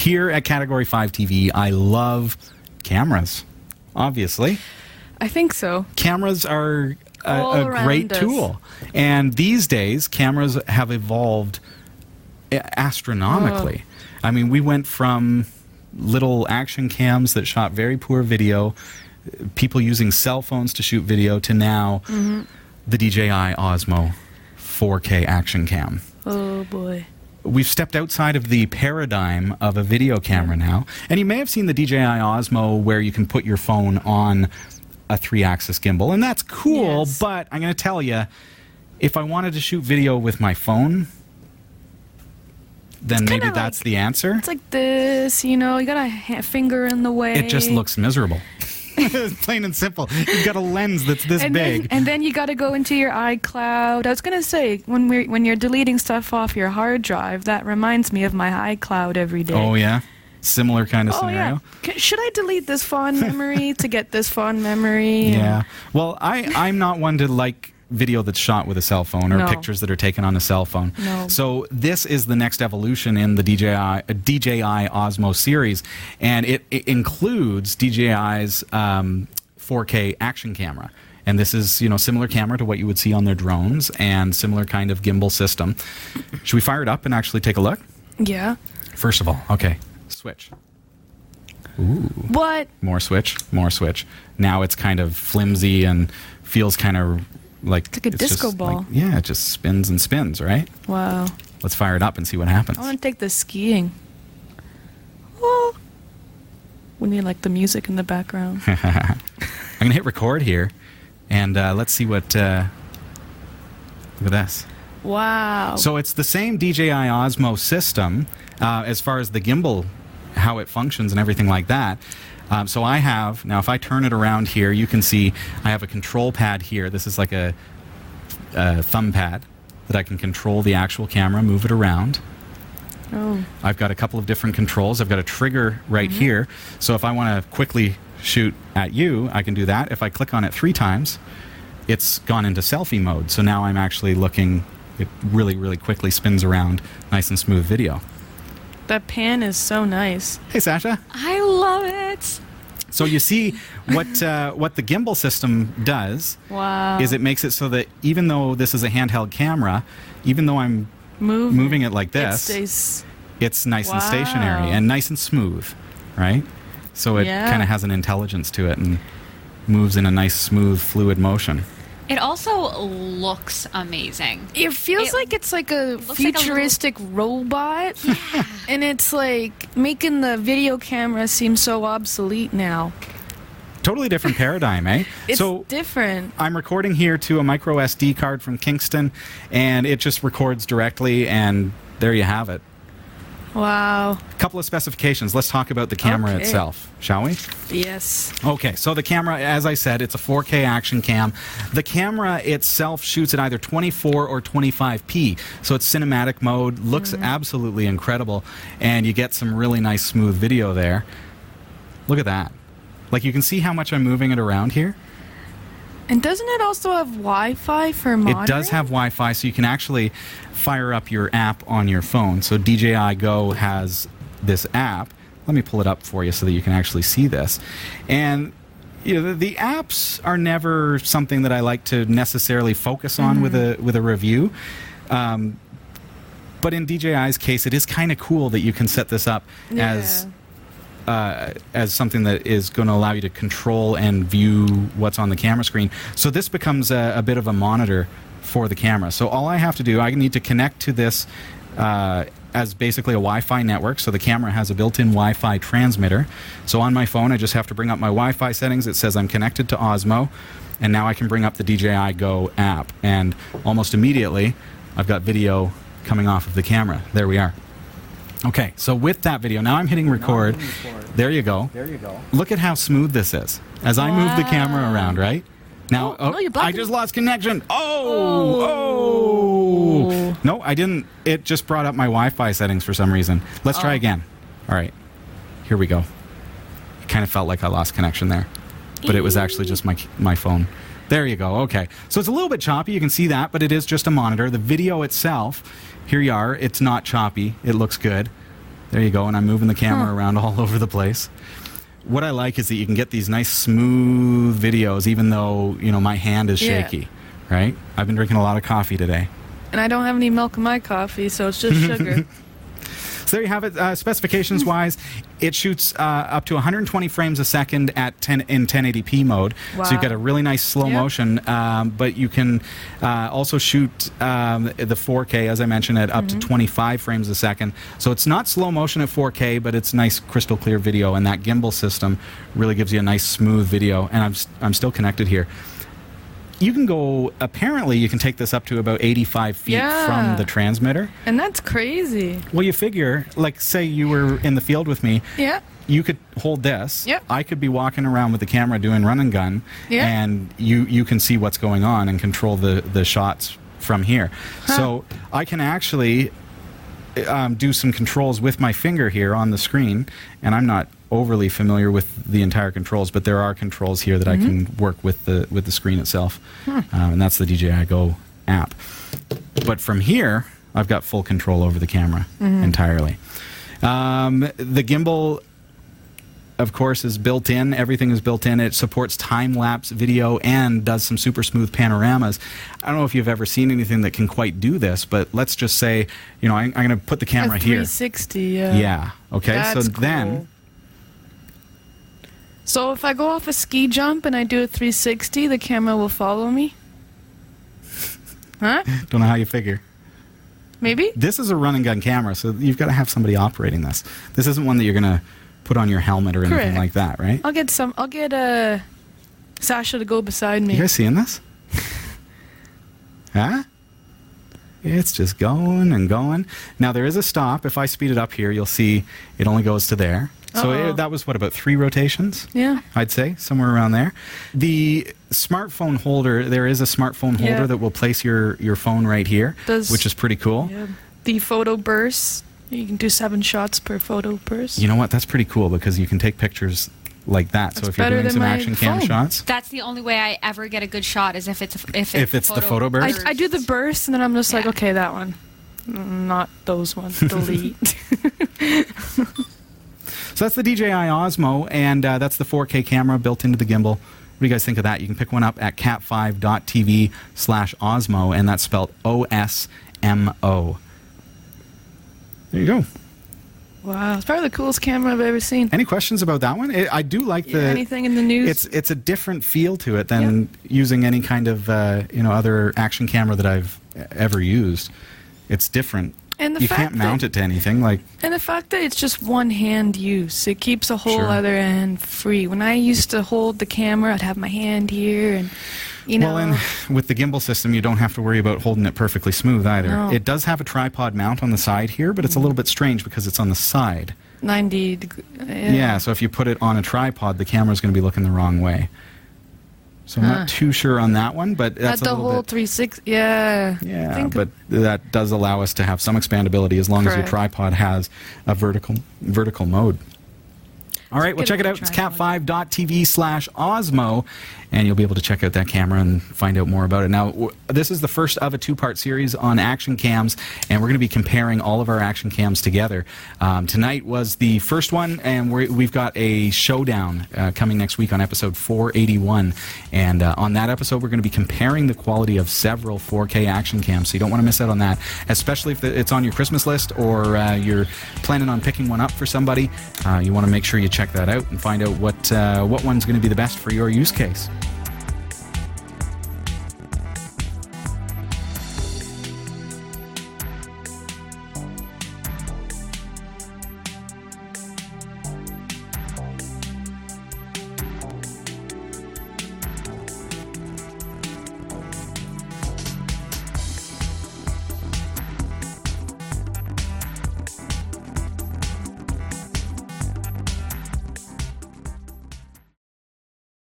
here at Category 5 TV, I love cameras, obviously. I think so. Cameras are a great tool. And these days, cameras have evolved astronomically. I mean, we went from little action cams that shot very poor video, people using cell phones to shoot video, to now the DJI Osmo 4K action cam. Oh, boy. We've stepped outside of the paradigm of a video camera now. And you may have seen the DJI Osmo where you can put your phone on a 3-axis gimbal. And that's cool, Yes. but I'm going to tell you, if I wanted to shoot video with my phone, then maybe that's the answer. It's like this, you know, you got a finger in the way. It just looks miserable. Plain and simple. You've got a lens that's this big. And then you got to go into your iCloud. I was going to say, when you're deleting stuff off your hard drive, that reminds me of my iCloud every day. Oh, yeah? Similar kind of scenario? Yeah. Should I delete this fond memory to get this fond memory? Yeah. Well, I'm not one to like video that's shot with a cell phone or pictures that are taken on a cell phone. No. So this is the next evolution in the DJI Osmo series, and it includes DJI's 4K action camera. And this is, you know, similar camera to what you would see on their drones and similar kind of gimbal system. Should we fire it up and actually take a look? Yeah. First of all, okay, switch. Ooh. What? More switch, more switch. Now it's kind of flimsy and feels kind of like it's like a disco ball. Yeah, it just spins and spins, right? Wow. Let's fire it up and see what happens. I want to take this skiing. Oh. We need like the music in the background. I'm going to hit record here, and let's see what... look at this. Wow. So it's the same DJI Osmo system as far as the gimbal, how it functions and everything like that. So I have, now if I turn it around here, you can see I have a control pad here. This is like a thumb pad that I can control the actual camera, move it around. Oh. I've got a couple of different controls. I've got a trigger right here. So if I want to quickly shoot at you, I can do that. If I click on it 3 times, it's gone into selfie mode. So now I'm actually looking, it really, really quickly spins around, nice and smooth video. That pan is so nice. Hey, Sasha. I love it. So you see what the gimbal system does is it makes it so that even though this is a handheld camera, even though I'm moving it like this, it's nice and stationary and nice and smooth, right? So it kind of has an intelligence to it and moves in a nice, smooth, fluid motion. It also looks amazing. It feels like it's like a futuristic robot. Yeah. And it's like making the video camera seem so obsolete now. Totally different paradigm, eh? It's different. I'm recording here to a micro SD card from Kingston, and it just records directly, and there you have it. Wow. A couple of specifications. Let's talk about the camera itself, shall we? Yes. Okay, so the camera, as I said, it's a 4K action cam. The camera itself shoots at either 24 or 25p, so it's cinematic mode, looks absolutely incredible, and you get some really nice smooth video there. Look at that. Like, you can see how much I'm moving it around here. And doesn't it also have Wi-Fi for monitoring? It does have Wi-Fi, so you can actually fire up your app on your phone. So DJI Go has this app. Let me pull it up for you so that you can actually see this. And you know, the apps are never something that I like to necessarily focus on with a review. But in DJI's case, it is kind of cool that you can set this up as something that is going to allow you to control and view what's on the camera screen. So this becomes a bit of a monitor for the camera. So all I have to do, I need to connect to this as basically a Wi-Fi network. So the camera has a built-in Wi-Fi transmitter. So on my phone, I just have to bring up my Wi-Fi settings. It says I'm connected to Osmo. And now I can bring up the DJI Go app. And almost immediately, I've got video coming off of the camera. There we are. Okay, so with that video, now I'm hitting record. There you go. There you go. Look at how smooth this is as I move the camera around, right? Now, I just lost connection. Oh! No, I didn't. It just brought up my Wi-Fi settings for some reason. Let's try again. All right, here we go. It kind of felt like I lost connection there, but it was actually just my phone. There you go. Okay, so it's a little bit choppy. You can see that, but it is just a monitor. The video itself, here you are. It's not choppy. It looks good. There you go. And I'm moving the camera around all over the place. What I like is that you can get these nice smooth videos, even though, you know, my hand is shaky, right? I've been drinking a lot of coffee today. And I don't have any milk in my coffee, so it's just sugar. So there you have it. Specifications-wise, it shoots up to 120 frames a second at in 1080p mode. Wow. So you've got a really nice slow motion, but you can also shoot the 4K, as I mentioned, at up to 25 frames a second. So it's not slow motion at 4K, but it's nice crystal clear video, and that gimbal system really gives you a nice smooth video. And I'm still connected here. You can go, apparently you can take this up to about 85 feet from the transmitter. And that's crazy. Well, you figure, like, say you were in the field with me. Yeah. You could hold this. Yep. I could be walking around with the camera doing run and gun. Yeah. And you can see what's going on and control the shots from here. So I can actually do some controls with my finger here on the screen. And I'm not overly familiar with the entire controls, but there are controls here that I can work with the screen itself. And that's the DJI Go app. But from here, I've got full control over the camera entirely. The gimbal, of course, is built in. Everything is built in. It supports time-lapse video and does some super smooth panoramas. I don't know if you've ever seen anything that can quite do this, but let's just say, you know, I'm going to put the camera here. 360, yeah. Yeah. Okay. That's so then. cool. So if I go off a ski jump and I do a 360, the camera will follow me? Huh? Don't know how you figure. Maybe? This is a run and gun camera, so you've got to have somebody operating this. This isn't one that you're going to put on your helmet or anything Correct. like that, right? I'll get Sasha to go beside me. You guys seeing this? Huh? It's just going and going. Now, there is a stop. If I speed it up here, you'll see it only goes to there. So that was, what, about 3 rotations? Yeah. I'd say, somewhere around there. The smartphone holder, there is a smartphone holder that will place your phone right here, which is pretty cool. Yeah. The photo burst, you can do 7 shots per photo burst. You know what? That's pretty cool because you can take pictures like that. That's so if you're better doing than some my action cam phone. shots. That's the only way I ever get a good shot is if it's the photo burst. I do the burst and then I'm just like, okay, that one. Not those ones. Delete. So that's the DJI Osmo, and that's the 4K camera built into the gimbal. What do you guys think of that? You can pick one up at cat5.tv/Osmo, and that's spelled OSMO. There you go. Wow, it's probably the coolest camera I've ever seen. Any questions about that one? I do like the anything in the news. It's a different feel to it than using any kind of other action camera that I've ever used. It's different. And the you fact can't mount it to anything and the fact that it's just one hand use, it keeps a whole Sure. other hand free. When I used to hold the camera, I'd have my hand here, and you know. Well, and with the gimbal system, you don't have to worry about holding it perfectly smooth either. No. It does have a tripod mount on the side here, but it's a little bit strange because it's on the side. 90 degrees. Yeah, so if you put it on a tripod, the camera's going to be looking the wrong way. So I'm not too sure on that one, but that's Not a the little whole bit. 360. Yeah. Yeah, but that does allow us to have some expandability as long as your Correct. tripod has a vertical mode. All right, well, Get check it a out. It's tripod. cat5.tv/Osmo, and you'll be able to check out that camera and find out more about it. Now, this is the first of a 2-part series on action cams, and we're going to be comparing all of our action cams together. Tonight was the first one, and we've got a showdown coming next week on episode 481. And on that episode, we're going to be comparing the quality of several 4K action cams, so you don't want to miss out on that, especially if it's on your Christmas list or you're planning on picking one up for somebody. You want to make sure you check that out and find out what one's going to be the best for your use case.